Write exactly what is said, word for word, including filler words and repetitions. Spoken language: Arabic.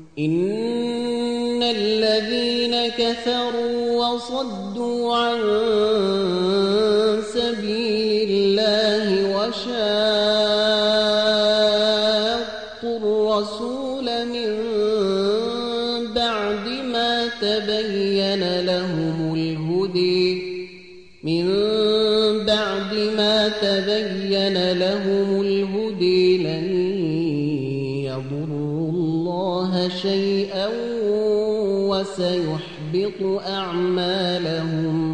إن الذين كفروا وصدوا عن سبيل الله وشاقوا الرسول من بعد ما تبين لهم الهدى من بعد ما تبين لهم الهدى لن يضروا الله شيئا وسيحبط أعمالهم